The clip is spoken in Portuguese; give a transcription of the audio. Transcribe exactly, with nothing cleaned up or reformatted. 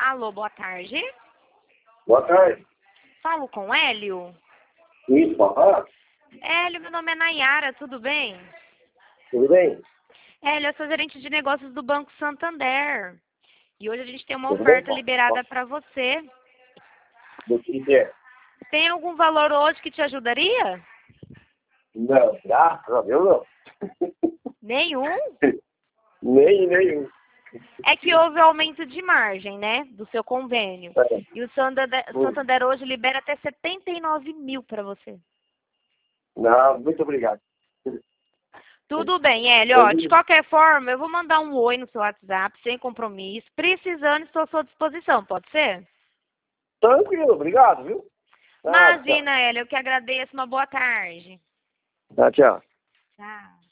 Alô, boa tarde. Boa tarde. Falo com Hélio? Isso, papai? Hélio, meu nome é Nayara, tudo bem? Tudo bem? Hélio, eu sou gerente de negócios do Banco Santander. E hoje a gente tem uma Tudo bem, oferta papai? liberada para você. Do que que é? Tem algum valor hoje que te ajudaria? Não, graças a Deus não. Nenhum? Nem, nenhum. É que houve aumento de margem, né, do seu convênio. É. E o Santander, Hum. Santander hoje libera até setenta e nove mil para você. Não, muito obrigado. Tudo bem, Hélio. Ó, de qualquer forma, eu vou mandar um oi no seu WhatsApp, sem compromisso. Precisando, estou à sua disposição, pode ser? Tranquilo, obrigado, viu? Ah, tchau. Imagina, Hélio, eu que agradeço. Uma boa tarde. Tá, tchau. Tchau.